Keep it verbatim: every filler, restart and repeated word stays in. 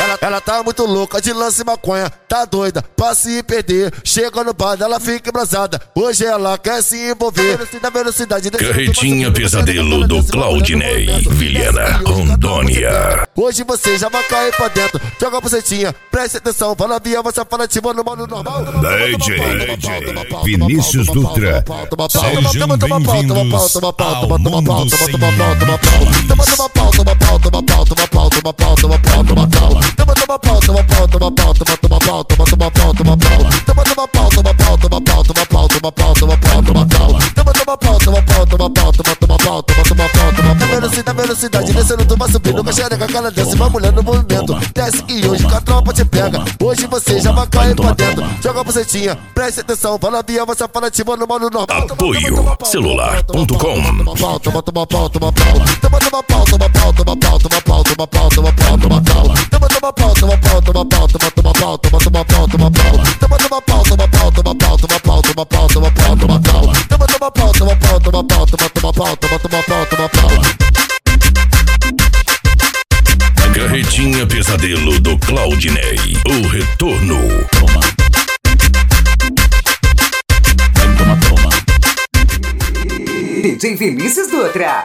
Ela, ela tá muito louca de lance e maconha, tá doida pra se perder. Chega no bar, ela fica embrasada. Hoje ela quer se envolver. Da velocidade, Carretinha Pesadelo do Claudinei, Vilhena, Rondônia. Hoje você já vai cair pra dentro. Joga a bucetinha, preste atenção. Fala via, você fala ativa no modo normal. D J Vinícius Dutra. Sejam bem-vindos ao mundo sem limites. Toma toma pau, toma pau, toma pau, toma pau, toma pau, toma pau, toma pau. Toma toma pau, toma pau, toma pau, toma toma pau, toma toma pau, toma pau. Toma toma pau, toma pau, toma pau, toma pau, toma pau, toma pau, toma pau. Toma toma pau, toma pau, toma pau, toma toma pau, toma toma pau, toma pau. Velocidade, velocidade, descendo tu vai subindo, com a xereca, cara desce, uma mulher no movimento. Desce que hoje que a tropa te pega. Hoje você já vai cair pra dentro. Joga a bucetinha, preste atenção. Fala via, você fala ativa no modo normal. Apoio celular ponto com. Toma pau, toma toma pau, toma pau. Toma toma pau, toma pau, toma pau, toma pau, toma pau, toma pau, toma pau. Toma toma pau, toma pau, toma pau, toma toma pau, toma toma pau, toma pau. Toma toma pau, toma pau, toma pau, toma pau, toma pau, toma pau, toma pau. Toma toma pau, toma pau, toma pau, toma toma pau, toma toma pau, toma pau. Carretinha Pesadelo do Claudinei, o retorno. Toma. Toma, toma. D J Vinícius Dutra.